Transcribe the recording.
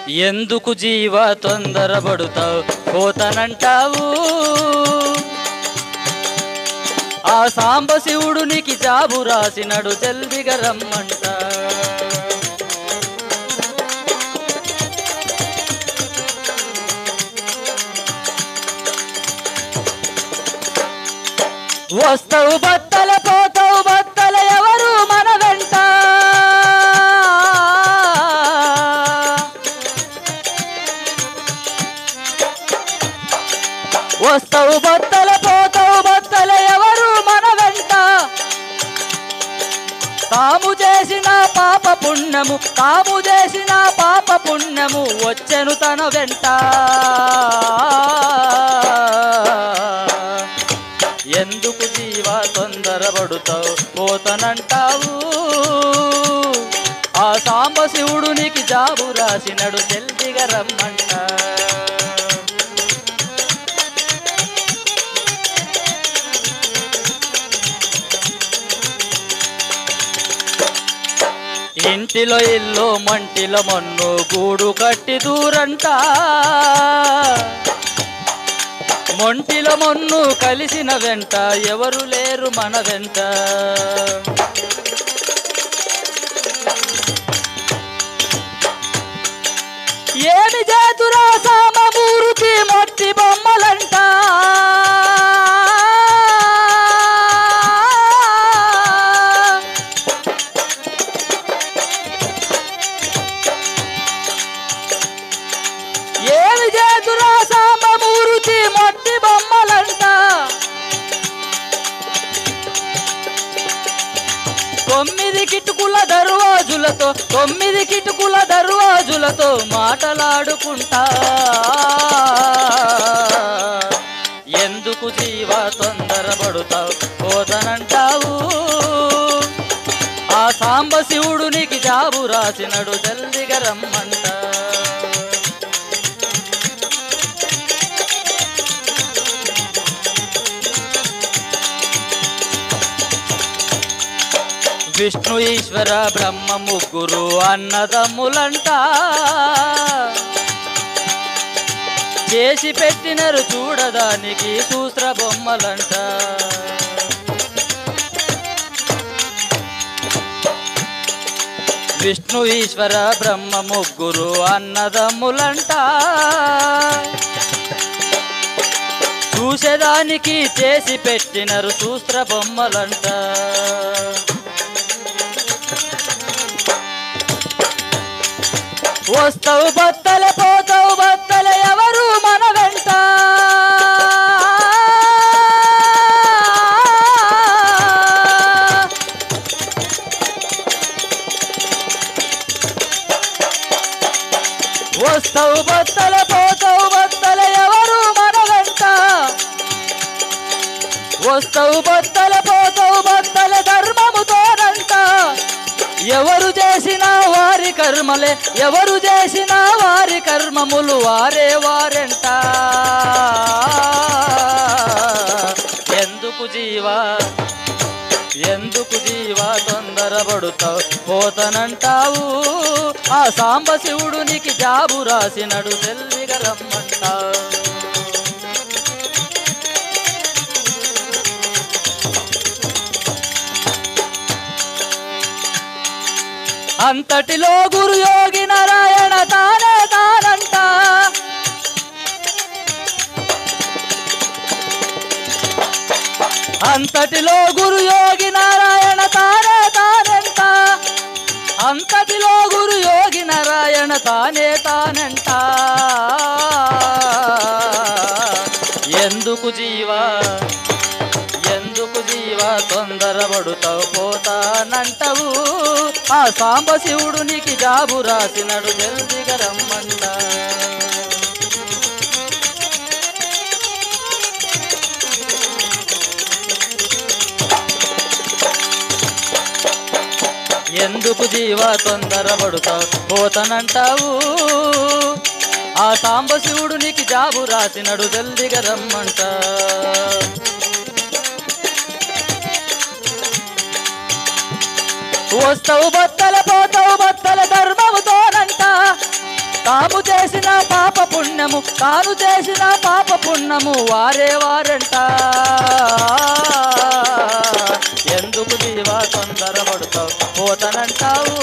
ఎందుకు జీవ తొందరపడుతావు పోతనంటావు ఆ సాంబశివుడు నీకి జాబు రాసినడు జల్దిగా రమ్మంట వస్తావు బత్తల పోతావు బత్తల ఎవరు మన వెంట వస్తావు బత్తల పోతావు బత్తల ఎవరు మన వెంట తాము చేసిన పాప పుణ్యము వచ్చెను తన వెంట ఎందుకు జీవ తొందరపడుతావు పోతనంటావు ఆ సాంబశివుడు నీకి జాబు రాసినడు జల్దిగా రమ్మంట ఇంటిలో ఇల్లు మంటిలో మన్ను గూడు కట్టి దూరంట మొంటిలో మొన్ను కలిసిన వెంట ఎవరు లేరు మన వెంట ఏమి చేతురా సామమూరుకి మొట్టి బొమ్మలంట ఏమి చేతురా సామమూరుకి మొట్టి బొమ్మలంట తొమ్మిది కిటుకుల దర్వాజులతో మాటలాడుకుంటా ఎందుకు జీవ తొందరపడుతావు పోతనంటావు ఆ సాంబశివుడు నీకి జాబు రాసినడు జల్దిగా రమ్మంట విష్ణు ఈశ్వర బ్రహ్మ ముగ్గురు అన్నదమ్ములంట చేసి పెట్టినరు చూడడానికి సూత్ర బొమ్మలంట విష్ణు ఈశ్వర బ్రహ్మ ముగ్గురు అన్నదమ్ములంట చూసేదానికి చేసి పెట్టినరు సూత్ర బొమ్మలంట వస్తావు బత్తల పోతావు బత్తల ఎవరు మన వెంట వస్తావు బత్తల పోతావు బత్తల ఎవరు మన వెంట వస్తావు బత్తల పోతావు బత్తల ధర్మముతోనంట ఎవరు చేసిన వారి కర్మలే ఎవరు చేసిన వారి కర్మములు వారే వారెంట ఎందుకు జీవ తొందరపడుతావు పోతనంటావు ఆ సాంబశివుడు నీకి జాబు రాసినడు జల్దిగా రమ్మంటావు అంతటిలో గురు యోగి నారాయణ తానే తానంట అంతటిలో గురు యోగి నారాయణ తానే తానంట అంతటిలో గురు యోగి నారాయణ తానే తానంట ఎందుకు జీవ తొందరపడుతావు పోతానంటావు ఆ సాంబశివుడు నీకి జాబు రాసినడు జల్దిగా రమ్మంట ఎందుకు జీవ తొందరపడుతావు పోతానంటావు ఆ సాంబశివుడు నీకి జాబు రాసినడు జల్దిగా రమ్మంట వస్తావు బత్తల పోతావు బత్తల ధర్మముతోనంట తాము చేసిన పాప పుణ్యము తాను చేసిన పాప పుణ్యము వారే వారంట ఎందుకు జీవా తొందరపడతావు పోతనంటావు